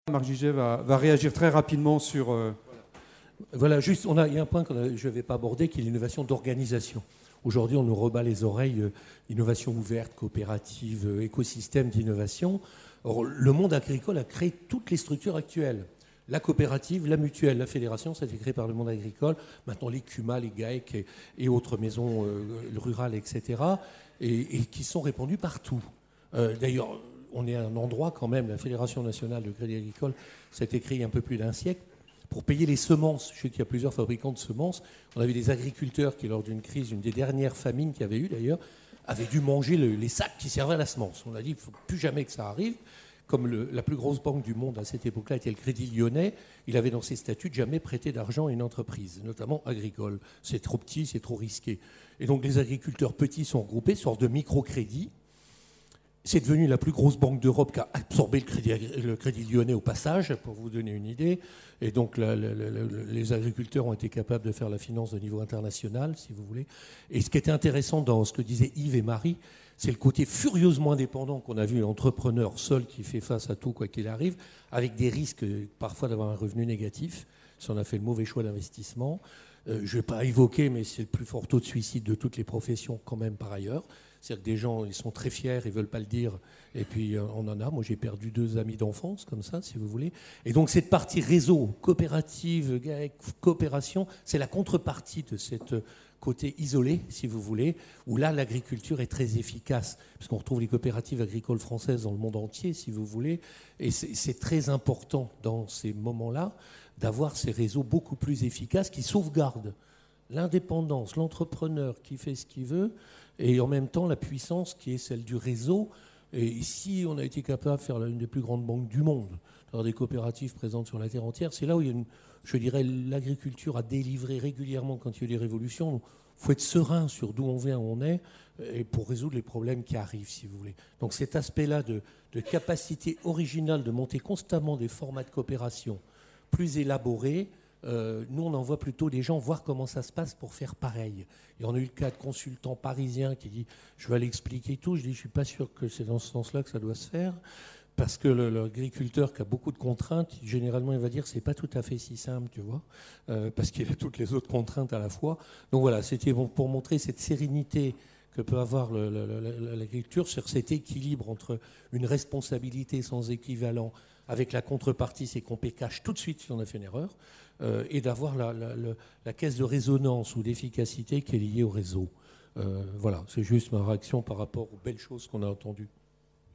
Marc Giget va réagir très rapidement sur... Voilà, juste, il y a un point que je ne vais pas aborder, qui est l'innovation d'organisation. Aujourd'hui, on nous rebat les oreilles, innovation ouverte, coopérative, écosystème d'innovation. Or, le monde agricole a créé toutes les structures actuelles. La coopérative, la mutuelle, la fédération, ça a été créé par le monde agricole. Maintenant, les CUMA, les GAEC et autres maisons rurales, etc., et qui sont répandues partout. D'ailleurs, on est à un endroit quand même, la Fédération nationale de crédit agricole, ça a été créé il y a un peu plus d'un siècle, pour payer les semences. Je sais qu'il y a plusieurs fabricants de semences. On avait des agriculteurs qui, lors d'une crise, une des dernières famines qu'il y avait eu d'ailleurs, avaient dû manger les sacs qui servaient à la semence. On a dit, il ne faut plus jamais que ça arrive. Comme la plus grosse banque du monde à cette époque-là était le Crédit Lyonnais, il avait dans ses statuts de jamais prêter d'argent à une entreprise, notamment agricole. C'est trop petit, c'est trop risqué. Et donc les agriculteurs petits sont regroupés, sorte de microcrédit. C'est devenu la plus grosse banque d'Europe qui a absorbé le Crédit Lyonnais au passage, pour vous donner une idée. Et donc les agriculteurs ont été capables de faire la finance de niveau international, si vous voulez. Et ce qui était intéressant dans ce que disaient Yves et Marie, c'est le côté furieusement indépendant qu'on a vu, entrepreneur seul qui fait face à tout, quoi qu'il arrive, avec des risques parfois d'avoir un revenu négatif, si on a fait le mauvais choix d'investissement. Je ne vais pas évoquer, mais c'est le plus fort taux de suicide de toutes les professions quand même par ailleurs. C'est-à-dire que des gens, ils sont très fiers, ils ne veulent pas le dire, et puis on en a. Moi, j'ai perdu 2 amis d'enfance, comme ça, si vous voulez. Et donc, cette partie réseau, coopérative, coopération, c'est la contrepartie de cette côté isolé, si vous voulez, où là, l'agriculture est très efficace, parce qu'on retrouve les coopératives agricoles françaises dans le monde entier, si vous voulez, et c'est très important dans ces moments-là d'avoir ces réseaux beaucoup plus efficaces qui sauvegardent l'indépendance, l'entrepreneur qui fait ce qu'il veut, et en même temps la puissance qui est celle du réseau. Et ici, on a été capable de faire l'une des plus grandes banques du monde, d'avoir des coopératives présentes sur la terre entière. C'est là où il y a je dirais, l'agriculture a délivré régulièrement quand il y a eu des révolutions. Il faut être serein sur d'où on vient, où on est, et pour résoudre les problèmes qui arrivent, si vous voulez. Donc cet aspect-là de capacité originale de monter constamment des formats de coopération plus élaborés, nous, on envoie plutôt des gens voir comment ça se passe pour faire pareil. Et on a eu le cas de consultants parisiens qui dit « je vais aller expliquer tout ». Je dis « je ne suis pas sûr que c'est dans ce sens-là que ça doit se faire ». Parce que l'agriculteur qui a beaucoup de contraintes, généralement, il va dire que ce n'est pas tout à fait si simple, tu vois, parce qu'il a toutes les autres contraintes à la fois. Donc voilà, c'était pour montrer cette sérénité que peut avoir l'agriculture sur cet équilibre entre une responsabilité sans équivalent avec la contrepartie, c'est qu'on paie cash tout de suite si on a fait une erreur, et d'avoir la caisse de résonance ou d'efficacité qui est liée au réseau. Voilà, c'est juste ma réaction par rapport aux belles choses qu'on a entendues.